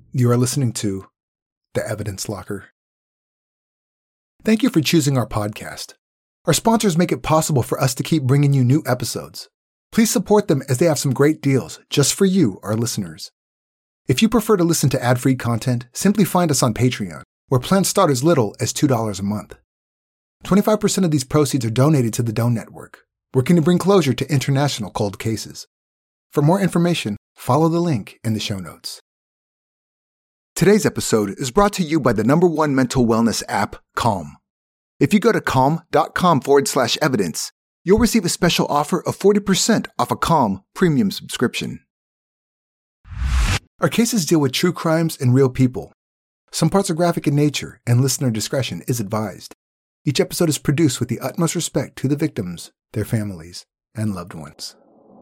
You are listening to The Evidence Locker. Thank you for choosing our podcast. Our sponsors make it possible for us to keep bringing you new episodes. Please support them as they have some great deals just for you, our listeners. If you prefer to listen to ad-free content, simply find us on Patreon, where plans start as little as $2 a month. 25% of these proceeds are donated to the Doe Network, working to bring closure to international cold cases. For more information, follow the link in the show notes. Today's episode is brought to you by the #1 mental wellness app, Calm. If you go to calm.com/evidence, you'll receive a special offer of 40% off a Calm premium subscription. Our cases deal with true crimes and real people. Some parts are graphic in nature, and listener discretion is advised. Each episode is produced with the utmost respect to the victims, their families, and loved ones.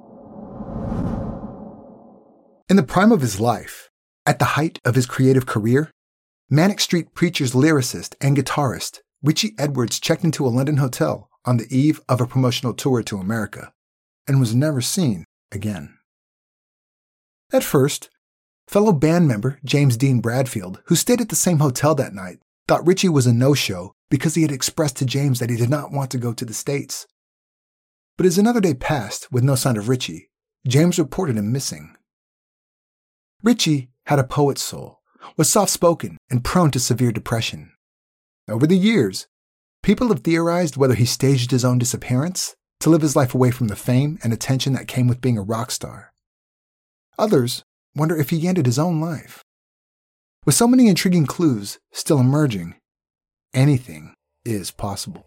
In the prime of his life, at the height of his creative career, Manic Street Preachers lyricist and guitarist Richie Edwards checked into a London hotel on the eve of a promotional tour to America and was never seen again. At first, fellow band member James Dean Bradfield, who stayed at the same hotel that night, thought Richie was a no-show because he had expressed to James that he did not want to go to the States. But as another day passed with no sign of Richie, James reported him missing. Richie had a poet's soul, was soft-spoken and prone to severe depression. Over the years, people have theorized whether he staged his own disappearance to live his life away from the fame and attention that came with being a rock star. Others wonder if he ended his own life. With so many intriguing clues still emerging, anything is possible.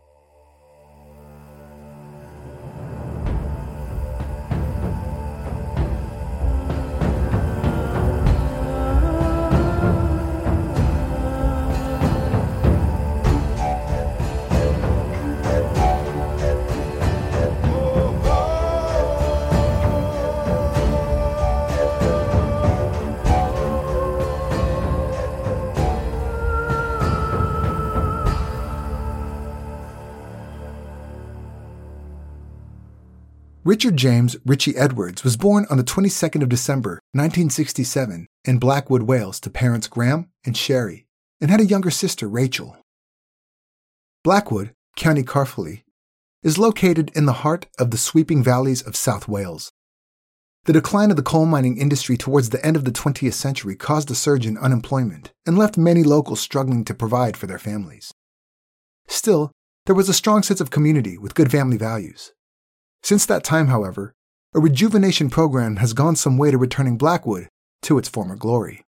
Richard James Richie Edwards was born on the 22nd of December, 1967, in Blackwood, Wales, to parents Graham and Sherry, and had a younger sister, Rachel. Blackwood, County Carfully, is located in the heart of the sweeping valleys of South Wales. The decline of the coal mining industry towards the end of the 20th century caused a surge in unemployment and left many locals struggling to provide for their families. Still, there was a strong sense of community with good family values. Since that time, however, a rejuvenation program has gone some way to returning Blackwood to its former glory.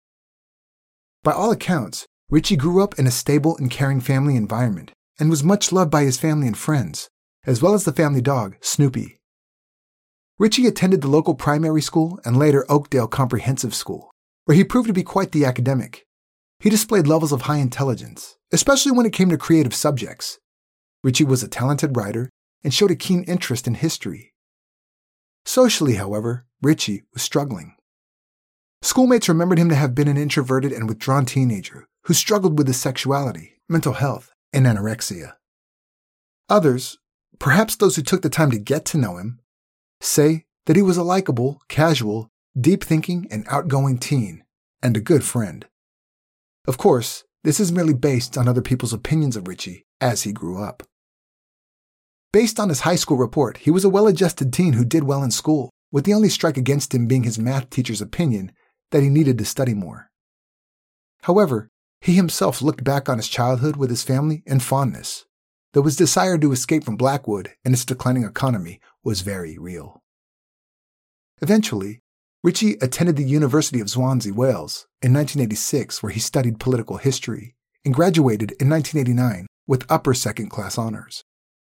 By all accounts, Richie grew up in a stable and caring family environment and was much loved by his family and friends, as well as the family dog, Snoopy. Richie attended the local primary school and later Oakdale Comprehensive School, where he proved to be quite the academic. He displayed levels of high intelligence, especially when it came to creative subjects. Richie was a talented writer and showed a keen interest in history. Socially, however, Richie was struggling. Schoolmates remembered him to have been an introverted and withdrawn teenager who struggled with his sexuality, mental health, and anorexia. Others, perhaps those who took the time to get to know him, say that he was a likable, casual, deep-thinking, and outgoing teen, and a good friend. Of course, this is merely based on other people's opinions of Richie as he grew up. Based on his high school report, he was a well-adjusted teen who did well in school, with the only strike against him being his math teacher's opinion that he needed to study more. However, he himself looked back on his childhood with his family in fondness, though his desire to escape from Blackwood and its declining economy was very real. Eventually, Richie attended the University of Swansea, Wales, in 1986, where he studied political history, and graduated in 1989 with upper second-class honors.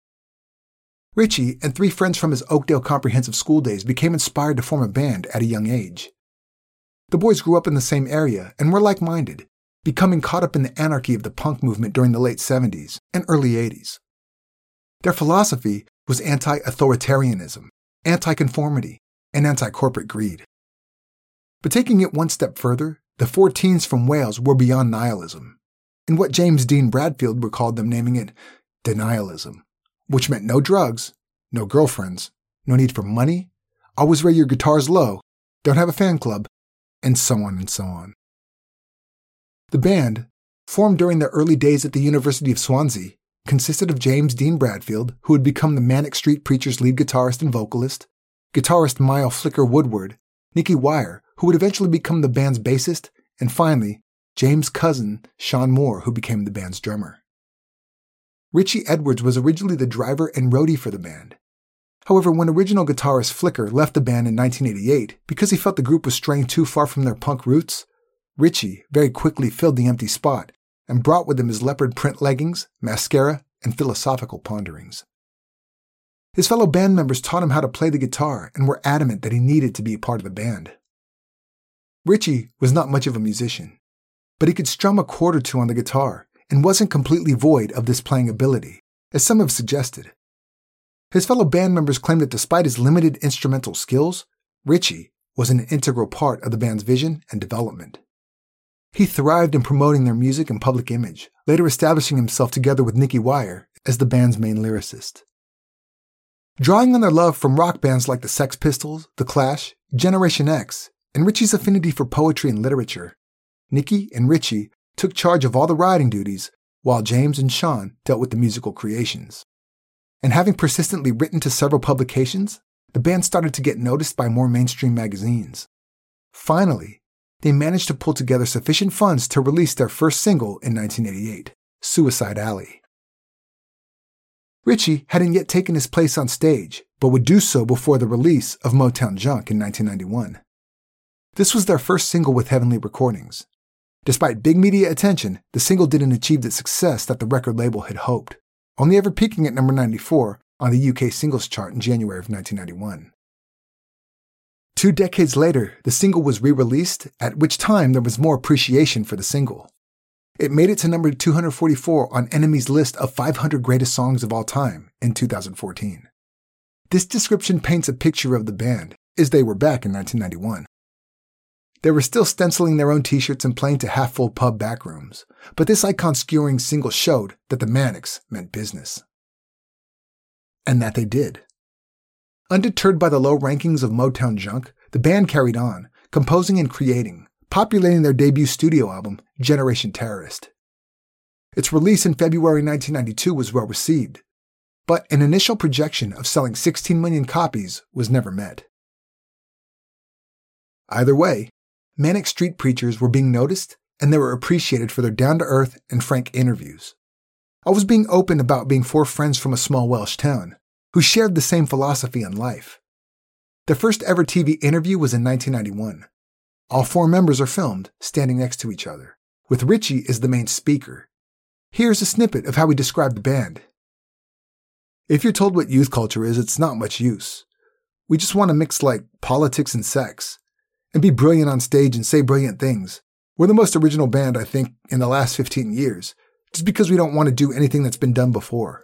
Richie and 3 friends from his Oakdale Comprehensive School days became inspired to form a band at a young age. The boys grew up in the same area and were like-minded, becoming caught up in the anarchy of the punk movement during the late 70s and early 80s. Their philosophy was anti-authoritarianism, anti-conformity, and anti-corporate greed. But taking it one step further, the 4 teens from Wales were beyond nihilism, in what James Dean Bradfield recalled them naming it denialism, which meant no drugs, no girlfriends, no need for money, always wear your guitars low, don't have a fan club, and so on and so on. The band, formed during their early days at the University of Swansea, consisted of James Dean Bradfield, who would become the Manic Street Preachers' lead guitarist and vocalist, guitarist Mile Flicker Woodward, Nicky Wire, who would eventually become the band's bassist, and finally, James' cousin, Sean Moore, who became the band's drummer. Richie Edwards was originally the driver and roadie for the band. However, when original guitarist Flicker left the band in 1988 because he felt the group was straying too far from their punk roots, Richie very quickly filled the empty spot and brought with him his leopard print leggings, mascara, and philosophical ponderings. His fellow band members taught him how to play the guitar and were adamant that he needed to be a part of the band. Richie was not much of a musician, but he could strum a chord or two on the guitar and wasn't completely void of this playing ability, as some have suggested. His fellow band members claim that despite his limited instrumental skills, Richie was an integral part of the band's vision and development. He thrived in promoting their music and public image, later establishing himself together with Nicky Wire as the band's main lyricist. Drawing on their love from rock bands like the Sex Pistols, The Clash, Generation X, and Richie's affinity for poetry and literature, Nicky and Richie took charge of all the writing duties, while James and Sean dealt with the musical creations. And having persistently written to several publications, the band started to get noticed by more mainstream magazines. Finally, they managed to pull together sufficient funds to release their first single in 1988, Suicide Alley. Richie hadn't yet taken his place on stage, but would do so before the release of Motown Junk in 1991. This was their first single with Heavenly Recordings. Despite big media attention, the single didn't achieve the success that the record label had hoped, only ever peaking at number 94 on the UK singles chart in January of 1991. 2 decades later, the single was re-released, at which time there was more appreciation for the single. It made it to number 244 on NME's list of 500 greatest songs of all time in 2014. This description paints a picture of the band as they were back in 1991. They were still stenciling their own t-shirts and playing to half-full pub backrooms, but this icon-skewering single showed that the Manics meant business. And that they did. Undeterred by the low rankings of Motown Junk, the band carried on, composing and creating, populating their debut studio album, Generation Terrorist. Its release in February 1992 was well received, but an initial projection of selling 16 million copies was never met. Either way, Manic Street Preachers were being noticed, and they were appreciated for their down-to-earth and frank interviews. I was being open about being 4 friends from a small Welsh town, who shared the same philosophy on life. Their first ever TV interview was in 1991. All 4 members are filmed, standing next to each other, with Richie as the main speaker. Here's a snippet of how he described the band. If you're told what youth culture is, it's not much use. We just want to mix like politics and sex, and be brilliant on stage and say brilliant things. We're the most original band, I think, in the last 15 years, just because we don't want to do anything that's been done before.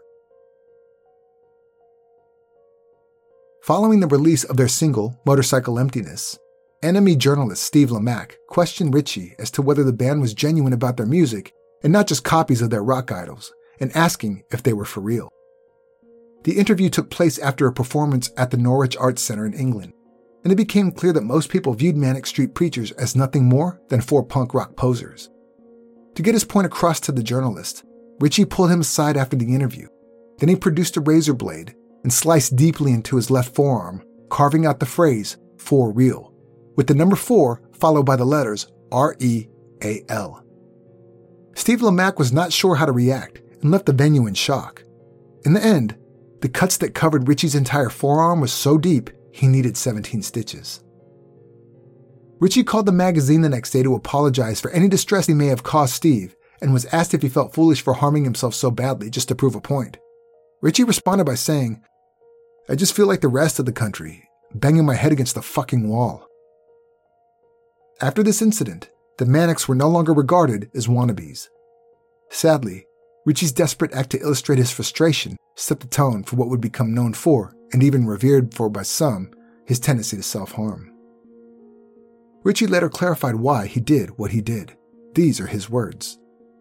Following the release of their single, Motorcycle Emptiness, NME journalist Steve Lamacq questioned Richie as to whether the band was genuine about their music and not just copies of their rock idols, and asking if they were for real. The interview took place after a performance at the Norwich Arts Centre in England, and it became clear that most people viewed Manic Street Preachers as nothing more than 4 punk rock posers. To get his point across to the journalist, Richie pulled him aside after the interview. Then he produced a razor blade and sliced deeply into his left forearm, carving out the phrase, "For real," with the number 4 followed by the letters R-E-A-L. Steve Lamacq was not sure how to react and left the venue in shock. In the end, the cuts that covered Richie's entire forearm was so deep, he needed 17 stitches. Richie called the magazine the next day to apologize for any distress he may have caused Steve and was asked if he felt foolish for harming himself so badly just to prove a point. Richie responded by saying, "I just feel like the rest of the country, banging my head against the fucking wall." After this incident, the Manics were no longer regarded as wannabes. Sadly, Richie's desperate act to illustrate his frustration set the tone for what would become known for, and even revered for by some, his tendency to self-harm. Richie later clarified why he did what he did. These are his words.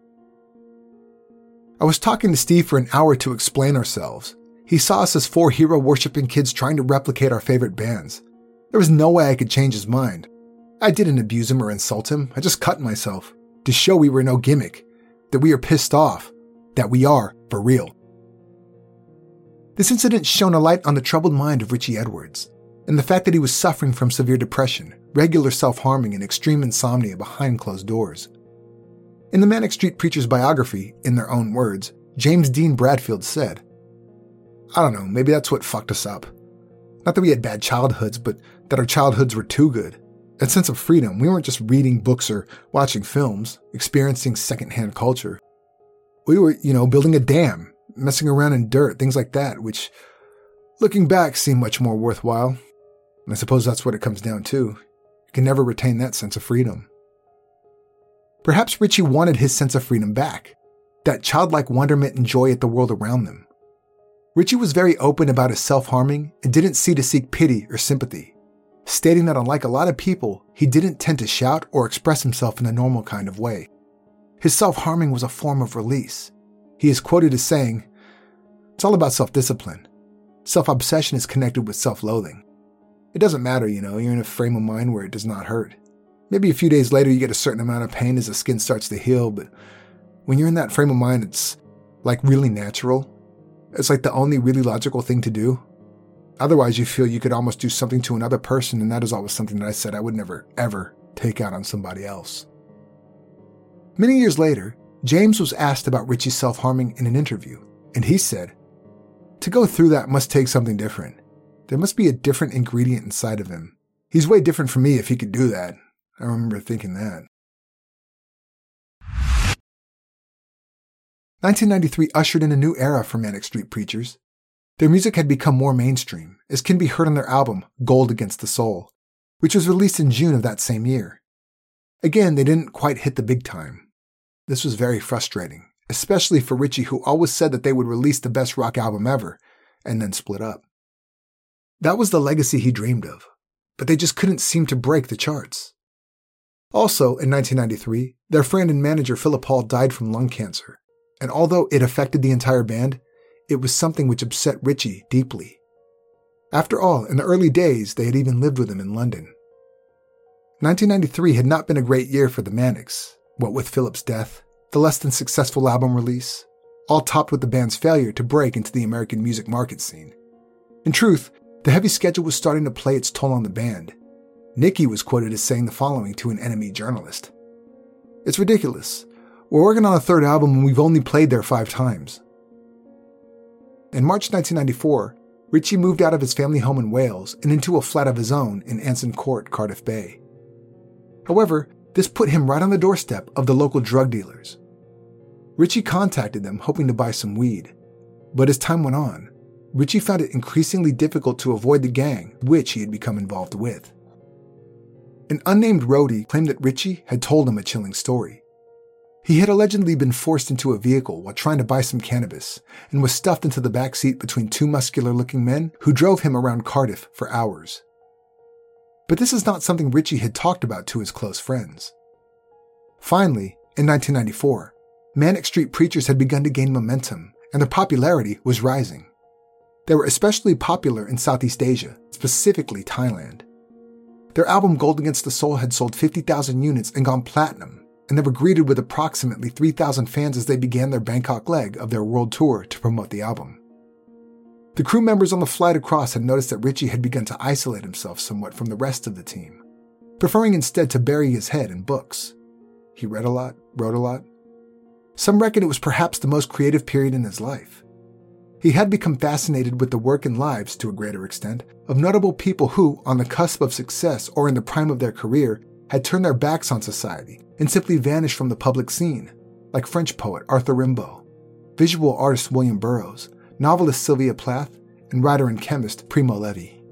"I was talking to Steve for an hour to explain ourselves. He saw us as 4 hero-worshipping kids trying to replicate our favorite bands. There was no way I could change his mind. I didn't abuse him or insult him, I just cut myself. to show we were no gimmick, that we are pissed off, that we are for real. This incident shone a light on the troubled mind of Richie Edwards, and the fact that he was suffering from severe depression, regular self-harming, and extreme insomnia behind closed doors. In the Manic Street Preachers biography, in their own words, James Dean Bradfield said, "I don't know, maybe that's what fucked us up. Not that we had bad childhoods, but that our childhoods were too good. That sense of freedom, we weren't just reading books or watching films, experiencing secondhand culture. We were, building a dam, messing around in dirt, things like that, which, looking back, seem much more worthwhile. And I suppose that's what it comes down to. You can never retain that sense of freedom." Perhaps Richie wanted his sense of freedom back, that childlike wonderment and joy at the world around them. Richie was very open about his self-harming and didn't seek pity or sympathy, stating that unlike a lot of people, he didn't tend to shout or express himself in a normal kind of way. His self-harming was a form of release. He is quoted as saying, "It's all about self-discipline. Self-obsession is connected with self-loathing. It doesn't matter, you're in a frame of mind where it does not hurt. Maybe a few days later you get a certain amount of pain as the skin starts to heal, but when you're in that frame of mind, it's like really natural. It's like the only really logical thing to do. Otherwise, you feel you could almost do something to another person, and that is always something that I said I would never, ever take out on somebody else." Many years later, James was asked about Richie's self-harming in an interview, and he said, "To go through that must take something different. There must be a different ingredient inside of him. He's way different from me if he could do that." I remember thinking that. 1993 ushered in a new era for Manic Street Preachers. Their music had become more mainstream, as can be heard on their album, Gold Against the Soul, which was released in June of that same year. Again, they didn't quite hit the big time. This was very frustrating, especially for Richie, who always said that they would release the best rock album ever, and then split up. That was the legacy he dreamed of, but they just couldn't seem to break the charts. Also, in 1993, their friend and manager Philip Hall died from lung cancer, and although it affected the entire band, it was something which upset Richie deeply. After all, in the early days, they had even lived with him in London. 1993 had not been a great year for the Manics, what with Philip's death, the less than successful album release, all topped with the band's failure to break into the American music market scene. In truth, the heavy schedule was starting to play its toll on the band. Nicky was quoted as saying the following to an NME journalist: "It's ridiculous. We're working on a third album and we've only played there 5 times. In March 1994, Richie moved out of his family home in Wales and into a flat of his own in Anson Court, Cardiff Bay. However, this put him right on the doorstep of the local drug dealers. Richie contacted them hoping to buy some weed, but as time went on, Richie found it increasingly difficult to avoid the gang which he had become involved with. An unnamed roadie claimed that Richie had told him a chilling story. He had allegedly been forced into a vehicle while trying to buy some cannabis and was stuffed into the back seat between 2 muscular-looking men who drove him around Cardiff for hours. But this is not something Richie had talked about to his close friends. Finally, in 1994, Manic Street Preachers had begun to gain momentum and their popularity was rising. They were especially popular in Southeast Asia, specifically Thailand. Their album Gold Against the Soul had sold 50,000 units and gone platinum, and they were greeted with approximately 3,000 fans as they began their Bangkok leg of their world tour to promote the album. The crew members on the flight across had noticed that Richie had begun to isolate himself somewhat from the rest of the team, preferring instead to bury his head in books. He read a lot, wrote a lot. Some reckon it was perhaps the most creative period in his life. He had become fascinated with the work and lives, to a greater extent, of notable people who, on the cusp of success or in the prime of their career, had turned their backs on society and simply vanished from the public scene, like French poet Arthur Rimbaud, visual artist William Burroughs, novelist Sylvia Plath, and writer and chemist Primo Levi.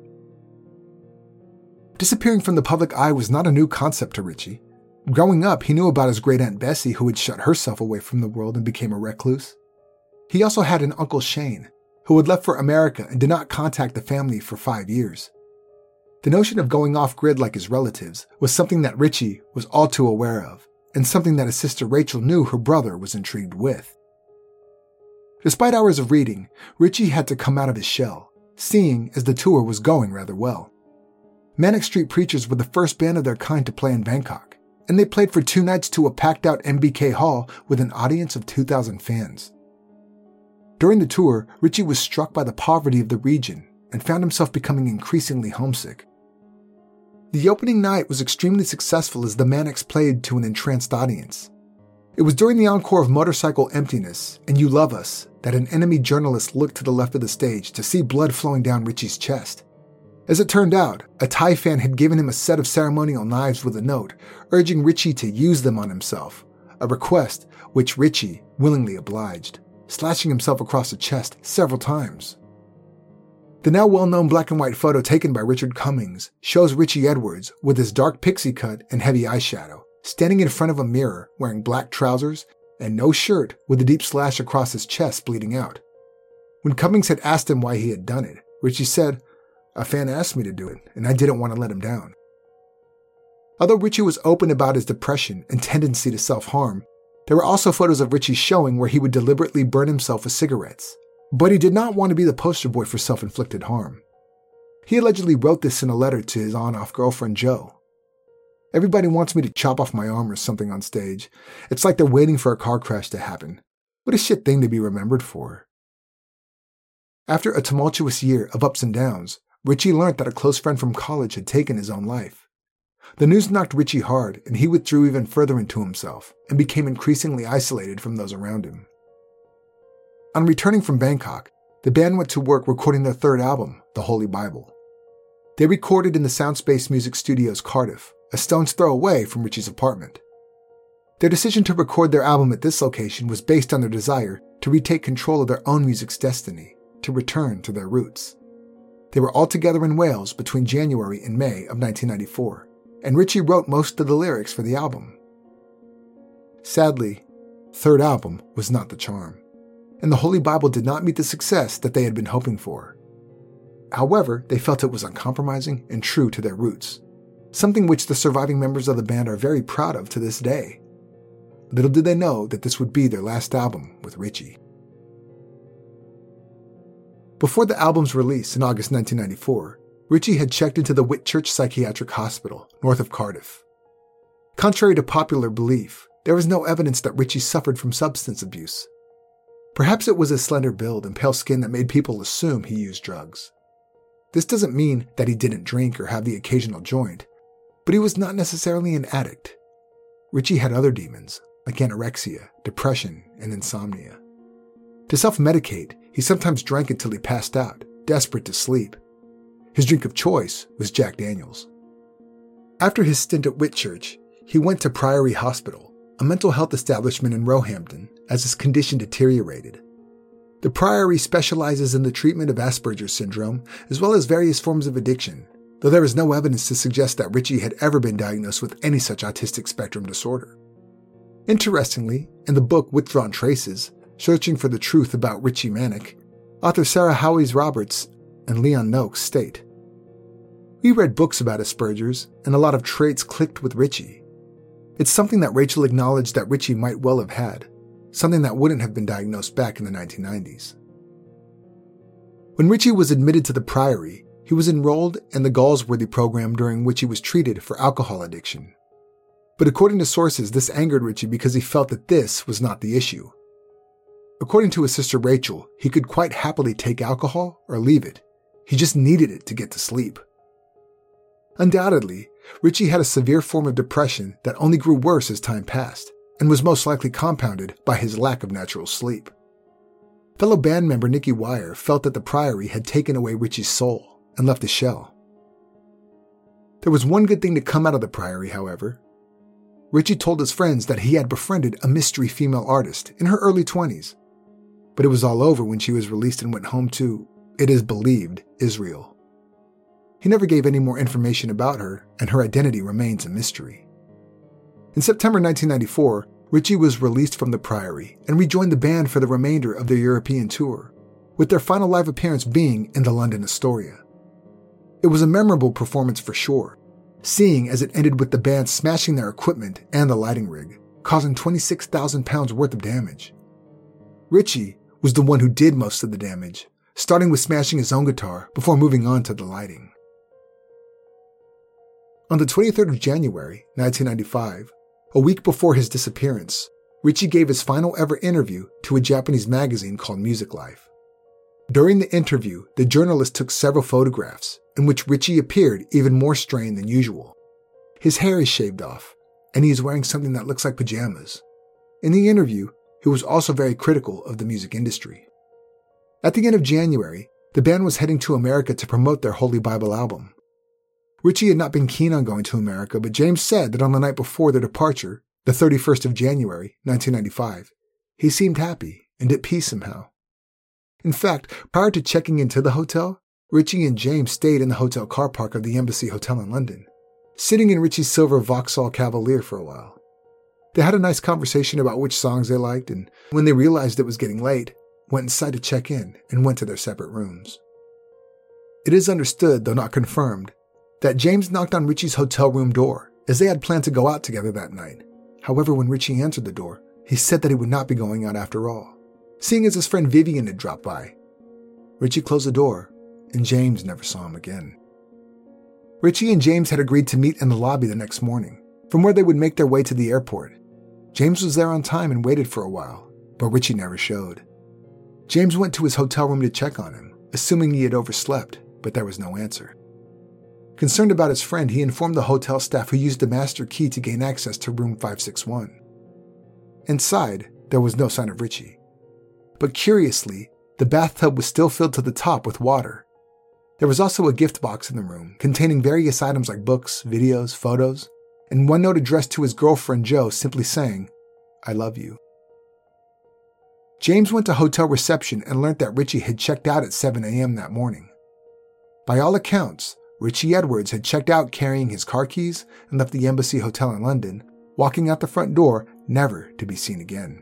Disappearing from the public eye was not a new concept to Richie. Growing up, he knew about his great-aunt Bessie, who had shut herself away from the world and became a recluse. He also had an Uncle Shane, who had left for America and did not contact the family for 5 years. The notion of going off-grid like his relatives was something that Richie was all too aware of, and something that his sister Rachel knew her brother was intrigued with. Despite hours of reading, Richie had to come out of his shell, seeing as the tour was going rather well. Manic Street Preachers were the first band of their kind to play in Bangkok, and they played for 2 nights to a packed-out MBK Hall with an audience of 2,000 fans. During the tour, Ritchie was struck by the poverty of the region and found himself becoming increasingly homesick. The opening night was extremely successful as the Manics played to an entranced audience. It was during the encore of Motorcycle Emptiness and You Love Us that an enemy journalist looked to the left of the stage to see blood flowing down Ritchie's chest. As it turned out, a Thai fan had given him a set of ceremonial knives with a note, urging Ritchie to use them on himself, a request which Ritchie willingly obliged, slashing himself across the chest several times. The now well-known black and white photo taken by Richard Cummings shows Richie Edwards with his dark pixie cut and heavy eyeshadow, standing in front of a mirror wearing black trousers and no shirt with a deep slash across his chest bleeding out. When Cummings had asked him why he had done it, Ritchie said, "A fan asked me to do it, and I didn't want to let him down." Although Ritchie was open about his depression and tendency to self-harm, there were also photos of Ritchie showing where he would deliberately burn himself with cigarettes. But he did not want to be the poster boy for self-inflicted harm. He allegedly wrote this in a letter to his on-off girlfriend Jo. "Everybody wants me to chop off my arm or something on stage. It's like they're waiting for a car crash to happen. What a shit thing to be remembered for." After a tumultuous year of ups and downs, Ritchie learned that a close friend from college had taken his own life. The news knocked Ritchie hard, and he withdrew even further into himself and became increasingly isolated from those around him. On returning from Bangkok, the band went to work recording their 3rd album, The Holy Bible. They recorded in the Soundspace Music Studios, Cardiff, a stone's throw away from Ritchie's apartment. Their decision to record their album at this location was based on their desire to retake control of their own music's destiny, to return to their roots. They were all together in Wales between January and May of 1994, and Ritchie wrote most of the lyrics for the album. Sadly, 3rd album was not the charm, and The Holy Bible did not meet the success that they had been hoping for. However, they felt it was uncompromising and true to their roots, something which the surviving members of the band are very proud of to this day. Little did they know that this would be their last album with Ritchie. Before the album's release in August 1994, Ritchie had checked into the Whitchurch Psychiatric Hospital, north of Cardiff. Contrary to popular belief, there was no evidence that Ritchie suffered from substance abuse. Perhaps it was his slender build and pale skin that made people assume he used drugs. This doesn't mean that he didn't drink or have the occasional joint, but he was not necessarily an addict. Ritchie had other demons, like anorexia, depression, and insomnia. To self-medicate, he sometimes drank until he passed out, desperate to sleep. His drink of choice was Jack Daniels. After his stint at Whitchurch, he went to Priory Hospital, a mental health establishment in Roehampton, as his condition deteriorated. The Priory specializes in the treatment of Asperger's syndrome, as well as various forms of addiction, though there is no evidence to suggest that Ritchie had ever been diagnosed with any such autistic spectrum disorder. Interestingly, in the book Withdrawn Traces, Searching for the Truth About Ritchie Manic, author Sarah Howes Roberts and Leon Noakes state, "We read books about Asperger's, and a lot of traits clicked with Ritchie. It's something that Rachel acknowledged that Ritchie might well have had, something that wouldn't have been diagnosed back in the 1990s. When Ritchie was admitted to the Priory, he was enrolled in the Galsworthy program during which he was treated for alcohol addiction. But according to sources, this angered Ritchie because he felt that this was not the issue. According to his sister Rachel, he could quite happily take alcohol or leave it. He just needed it to get to sleep. Undoubtedly, Ritchie had a severe form of depression that only grew worse as time passed, and was most likely compounded by his lack of natural sleep. Fellow band member Nicky Wire felt that the Priory had taken away Ritchie's soul and left his shell. There was one good thing to come out of the Priory, however. Ritchie told his friends that he had befriended a mystery female artist in her early 20s. But it was all over when she was released and went home to, it is believed, Israel. He never gave any more information about her, and her identity remains a mystery. In September 1994, Ritchie was released from the Priory and rejoined the band for the remainder of their European tour, with their final live appearance being in the London Astoria. It was a memorable performance for sure, seeing as it ended with the band smashing their equipment and the lighting rig, causing £26,000 worth of damage. Ritchie was the one who did most of the damage, starting with smashing his own guitar before moving on to the lighting. On the 23rd of January, 1995, A week before his disappearance, Richie gave his final ever interview to a Japanese magazine called Music Life. During the interview, the journalist took several photographs in which Richie appeared even more strained than usual. His hair is shaved off, and he is wearing something that looks like pajamas. In the interview, he was also very critical of the music industry. At the end of January, the band was heading to America to promote their Holy Bible album. Richie had not been keen on going to America, but James said that on the night before their departure, the 31st of January, 1995, he seemed happy and at peace somehow. In fact, prior to checking into the hotel, Richie and James stayed in the hotel car park of the Embassy Hotel in London, sitting in Richie's silver Vauxhall Cavalier for a while. They had a nice conversation about which songs they liked, and when they realized it was getting late, went inside to check in and went to their separate rooms. It is understood, though not confirmed, that James knocked on Richie's hotel room door, as they had planned to go out together that night. However, when Richie answered the door, he said that he would not be going out after all, seeing as his friend Vivian had dropped by. Richie closed the door, and James never saw him again. Richie and James had agreed to meet in the lobby the next morning, from where they would make their way to the airport. James was there on time and waited for a while, but Richie never showed. James went to his hotel room to check on him, assuming he had overslept, but there was no answer. Concerned about his friend, he informed the hotel staff, who used a master key to gain access to room 561. Inside, there was no sign of Richie. But curiously, the bathtub was still filled to the top with water. There was also a gift box in the room, containing various items like books, videos, photos, and one note addressed to his girlfriend Jo simply saying, "I love you." James went to hotel reception and learned that Richie had checked out at 7 a.m. that morning. By all accounts, Richie Edwards had checked out carrying his car keys and left the Embassy Hotel in London, walking out the front door, never to be seen again.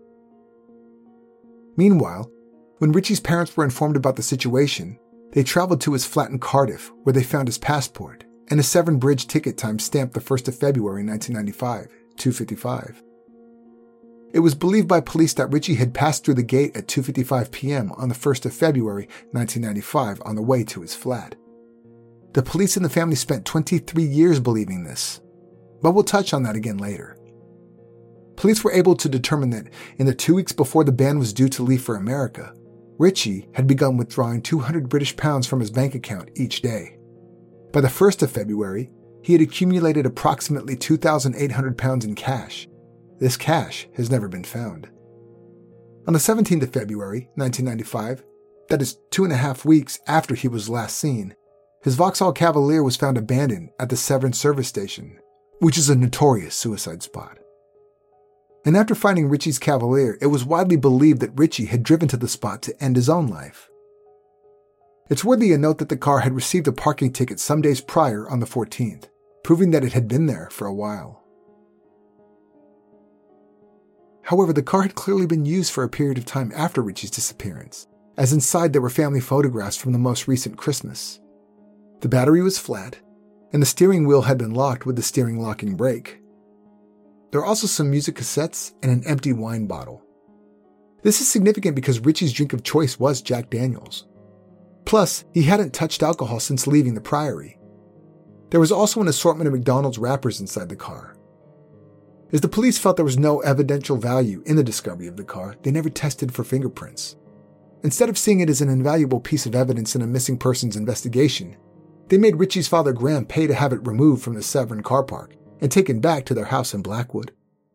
Meanwhile, when Richie's parents were informed about the situation, they traveled to his flat in Cardiff, where they found his passport and a Severn Bridge ticket time stamped the 1st of February 1995, 2:55. It was believed by police that Richie had passed through the gate at 2:55 p.m. on the 1st of February 1995 on the way to his flat. The police and the family spent 23 years believing this, but we'll touch on that again later. Police were able to determine that in the 2 weeks before the band was due to leave for America, Richie had begun withdrawing 200 British pounds from his bank account each day. By the 1st of February, he had accumulated approximately 2,800 pounds in cash. This cash has never been found. On the 17th of February, 1995, that is 2.5 weeks after he was last seen, his Vauxhall Cavalier was found abandoned at the Severn service station, which is a notorious suicide spot. And after finding Richie's Cavalier, it was widely believed that Richie had driven to the spot to end his own life. It's worthy of note that the car had received a parking ticket some days prior on the 14th, proving that it had been there for a while. However, the car had clearly been used for a period of time after Richie's disappearance, as inside there were family photographs from the most recent Christmas. The battery was flat, and the steering wheel had been locked with the steering locking brake. There are also some music cassettes and an empty wine bottle. This is significant because Richie's drink of choice was Jack Daniels. Plus, he hadn't touched alcohol since leaving the Priory. There was also an assortment of McDonald's wrappers inside the car. As the police felt there was no evidential value in the discovery of the car, they never tested for fingerprints. Instead of seeing it as an invaluable piece of evidence in a missing persons investigation, they made Richie's father Graham pay to have it removed from the Severn car park and taken back to their house in Blackwood.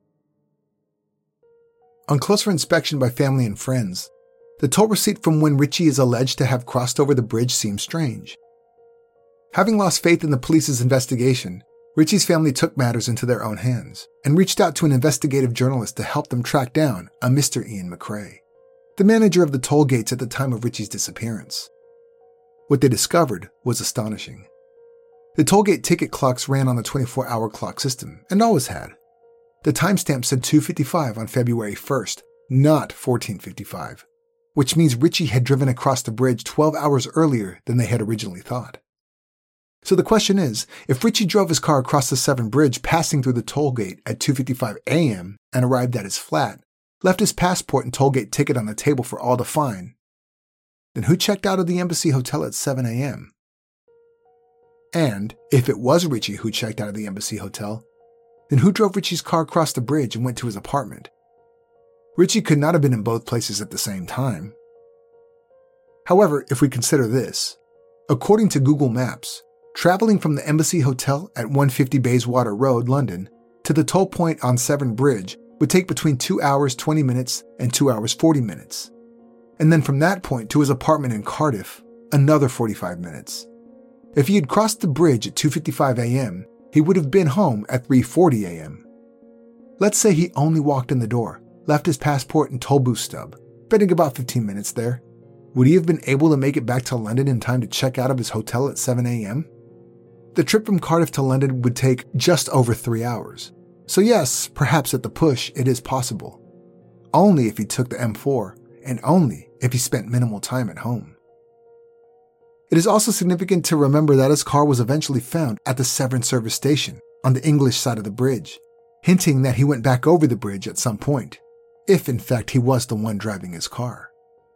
On closer inspection by family and friends, the toll receipt from when Richie is alleged to have crossed over the bridge seems strange. Having lost faith in the police's investigation, Richie's family took matters into their own hands and reached out to an investigative journalist to help them track down a Mr. Ian McRae, the manager of the toll gates at the time of Richie's disappearance. What they discovered was astonishing. The tollgate ticket clocks ran on the 24-hour clock system, and always had. The timestamp said 2:55 on February 1st, not 14:55, which means Richie had driven across the bridge 12 hours earlier than they had originally thought. So the question is, if Richie drove his car across the Severn Bridge passing through the tollgate at 2:55 a.m. and arrived at his flat, left his passport and tollgate ticket on the table for all to find, then who checked out of the Embassy Hotel at 7 a.m.? And if it was Richie who checked out of the Embassy Hotel, then who drove Richie's car across the bridge and went to his apartment? Richie could not have been in both places at the same time. However, if we consider this, according to Google Maps, traveling from the Embassy Hotel at 150 Bayswater Road, London, to the toll point on Severn Bridge would take between 2 hours 20 minutes and 2 hours 40 minutes. And then from that point to his apartment in Cardiff, another 45 minutes. If he had crossed the bridge at 2:55 a.m., he would have been home at 3:40 a.m. Let's say he only walked in the door, left his passport and toll booth stub, spending about 15 minutes there. Would he have been able to make it back to London in time to check out of his hotel at 7 a.m.? The trip from Cardiff to London would take just over 3 hours. So yes, perhaps at the push it is possible. Only if he took the M4, and only if he spent minimal time at home. It is also significant to remember that his car was eventually found at the Severn service station on the English side of the bridge, hinting that he went back over the bridge at some point, if in fact he was the one driving his car.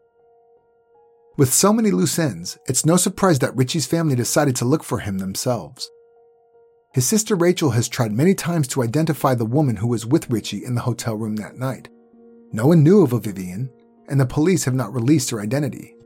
With so many loose ends, it's no surprise that Richie's family decided to look for him themselves. His sister Rachel has tried many times to identify the woman who was with Richie in the hotel room that night. No one knew of a Vivian, and the police have not released her identity.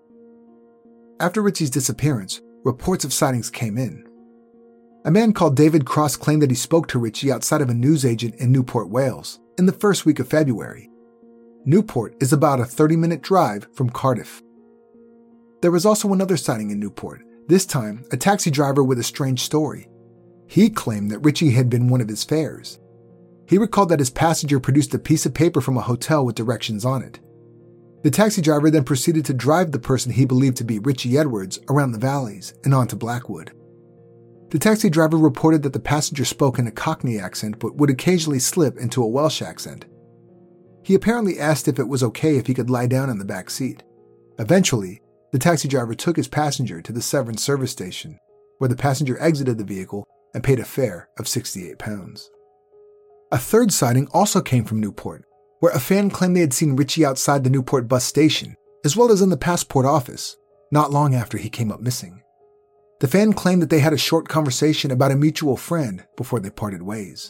After Richie's disappearance, reports of sightings came in. A man called David Cross claimed that he spoke to Richie outside of a newsagent in Newport, Wales, in the first week of February. Newport is about a 30-minute drive from Cardiff. There was also another sighting in Newport, this time a taxi driver with a strange story. He claimed that Richie had been one of his fares. He recalled that his passenger produced a piece of paper from a hotel with directions on it. The taxi driver then proceeded to drive the person he believed to be Richie Edwards around the valleys and onto Blackwood. The taxi driver reported that the passenger spoke in a Cockney accent but would occasionally slip into a Welsh accent. He apparently asked if it was okay if he could lie down in the back seat. Eventually, the taxi driver took his passenger to the Severn service station, where the passenger exited the vehicle and paid a fare of £68. A third sighting also came from Newport, where a fan claimed they had seen Richie outside the Newport bus station, as well as in the passport office, not long after he came up missing. The fan claimed that they had a short conversation about a mutual friend before they parted ways.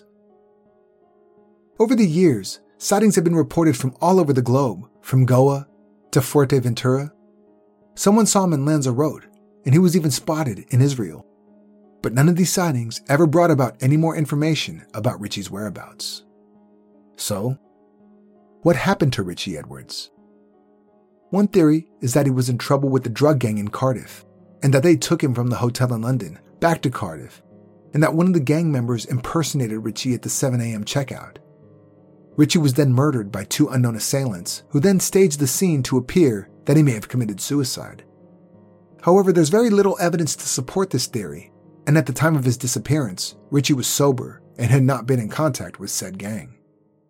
Over the years, sightings have been reported from all over the globe, from Goa to Fuerteventura. Someone saw him in Lanzarote, and he was even spotted in Israel. But none of these sightings ever brought about any more information about Richie's whereabouts. So, what happened to Richie Edwards? One theory is that he was in trouble with the drug gang in Cardiff, and that they took him from the hotel in London back to Cardiff, and that one of the gang members impersonated Richie at the 7 a.m. checkout. Richie was then murdered by 2 unknown assailants, who then staged the scene to appear that he may have committed suicide. However, there's very little evidence to support this theory, and at the time of his disappearance, Richie was sober and had not been in contact with said gang.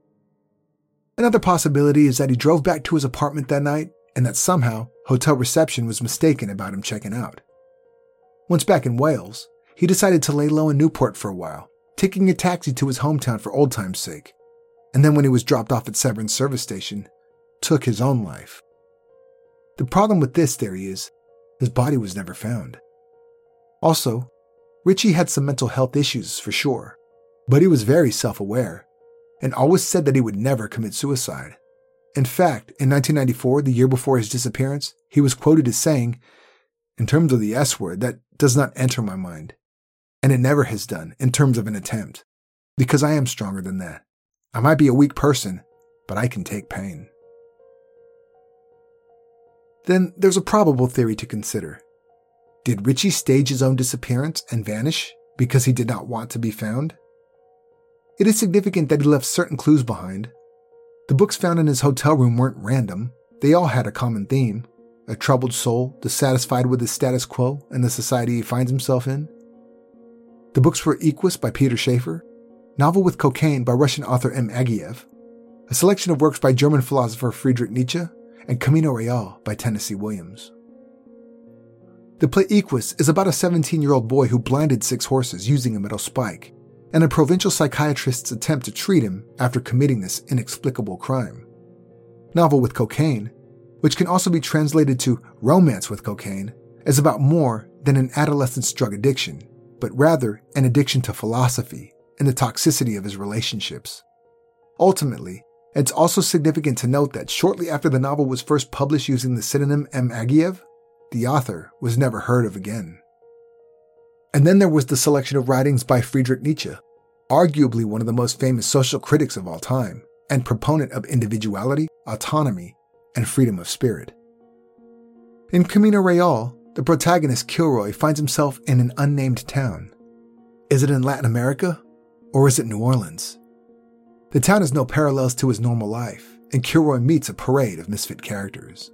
Another possibility is that he drove back to his apartment that night and that somehow hotel reception was mistaken about him checking out. Once back in Wales, he decided to lay low in Newport for a while, taking a taxi to his hometown for old time's sake, and then when he was dropped off at Severn service station, took his own life. The problem with this theory is his body was never found. Also, Richie had some mental health issues for sure, but he was very self-aware and always said that he would never commit suicide. In fact, in 1994, the year before his disappearance, he was quoted as saying, "In terms of the S word, that does not enter my mind. And it never has done in terms of an attempt, because I am stronger than that. I might be a weak person, but I can take pain." Then there's a probable theory to consider. Did Richie stage his own disappearance and vanish because he did not want to be found? It is significant that he left certain clues behind. The books found in his hotel room weren't random. They all had a common theme: a troubled soul dissatisfied with the status quo and the society he finds himself in. The books were Equus by Peter Schaeffer, Novel with Cocaine by Russian author M. Agiev, a selection of works by German philosopher Friedrich Nietzsche, and Camino Real by Tennessee Williams. The play Equus is about a 17-year-old boy who blinded 6 horses using a metal spike, and a provincial psychiatrist's attempt to treat him after committing this inexplicable crime. Novel with Cocaine, which can also be translated to Romance with Cocaine, is about more than an adolescent's drug addiction, but rather an addiction to philosophy and the toxicity of his relationships. Ultimately, it's also significant to note that shortly after the novel was first published using the pseudonym M. Agiev, the author was never heard of again. And then there was the selection of writings by Friedrich Nietzsche, arguably one of the most famous social critics of all time, and proponent of individuality, autonomy, and freedom of spirit. In Camino Real, the protagonist Kilroy finds himself in an unnamed town. Is it in Latin America, or is it New Orleans? The town has no parallels to his normal life, and Kilroy meets a parade of misfit characters.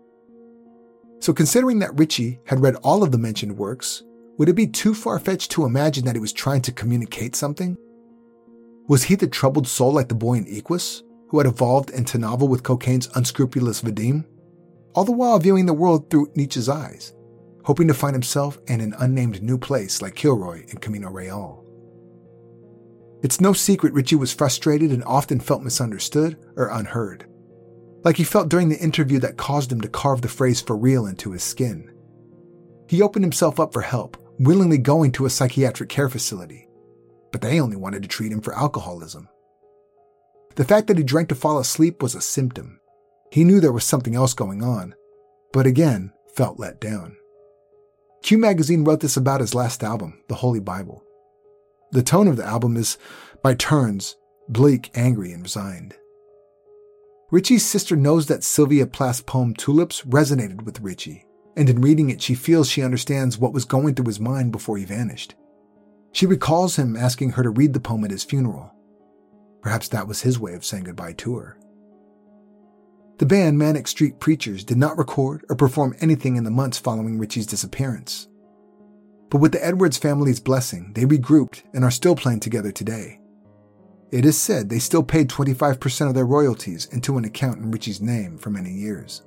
So considering that Ritchie had read all of the mentioned works, would it be too far-fetched to imagine that he was trying to communicate something? Was he the troubled soul like the boy in Equus, who had evolved into novel with cocaine's unscrupulous Vadim, all the while viewing the world through Nietzsche's eyes, hoping to find himself in an unnamed new place like Kilroy in Camino Real? It's no secret Ritchie was frustrated and often felt misunderstood or unheard, like he felt during the interview that caused him to carve the phrase "for real" into his skin. He opened himself up for help, willingly going to a psychiatric care facility, but they only wanted to treat him for alcoholism. The fact that he drank to fall asleep was a symptom. He knew there was something else going on, but again, felt let down. Q Magazine wrote this about his last album, The Holy Bible. The tone of the album is, by turns, bleak, angry, and resigned. Ritchie's sister knows that Sylvia Plath's poem Tulips resonated with Ritchie, and in reading it she feels she understands what was going through his mind before he vanished. She recalls him asking her to read the poem at his funeral. Perhaps that was his way of saying goodbye to her. The band Manic Street Preachers did not record or perform anything in the months following Ritchie's disappearance. But with the Edwards family's blessing, they regrouped and are still playing together today. It is said they still paid 25% of their royalties into an account in Ritchie's name for many years.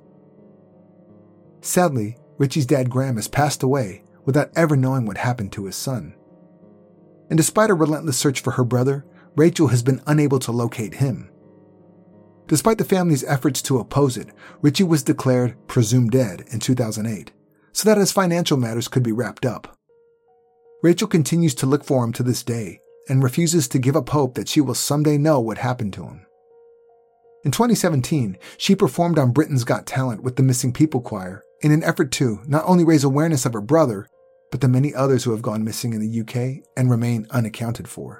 Sadly, Ritchie's dad Graham has passed away without ever knowing what happened to his son. And despite a relentless search for her brother, Rachel has been unable to locate him. Despite the family's efforts to oppose it, Ritchie was declared presumed dead in 2008, so that his financial matters could be wrapped up. Rachel continues to look for him to this day and refuses to give up hope that she will someday know what happened to him. In 2017, she performed on Britain's Got Talent with the Missing People Choir in an effort to not only raise awareness of her brother, but the many others who have gone missing in the UK and remain unaccounted for.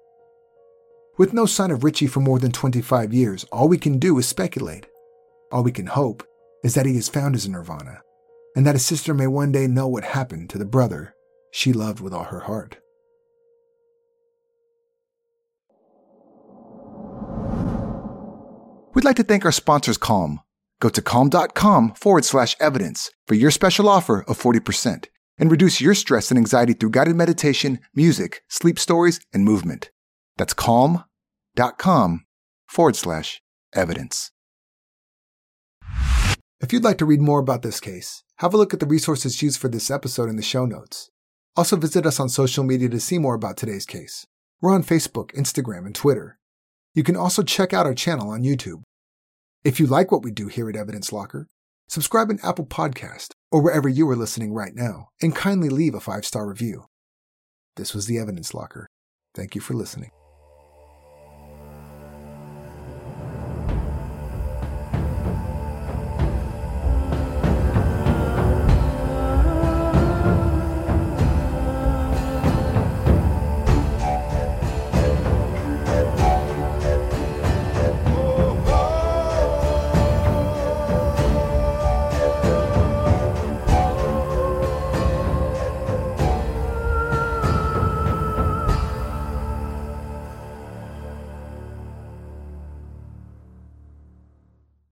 With no sign of Ritchie for more than 25 years, all we can do is speculate. All we can hope is that he has found his nirvana, and that his sister may one day know what happened to the brother she loved with all her heart. We'd like to thank our sponsors, Calm. Go to calm.com/evidence for your special offer of 40% and reduce your stress and anxiety through guided meditation, music, sleep stories, and movement. That's calm.com/evidence. If you'd like to read more about this case, have a look at the resources used for this episode in the show notes. Also visit us on social media to see more about today's case. We're on Facebook, Instagram, and Twitter. You can also check out our channel on YouTube. If you like what we do here at Evidence Locker, subscribe in Apple Podcast or wherever you are listening right now, and kindly leave a 5-star review. This was the Evidence Locker. Thank you for listening.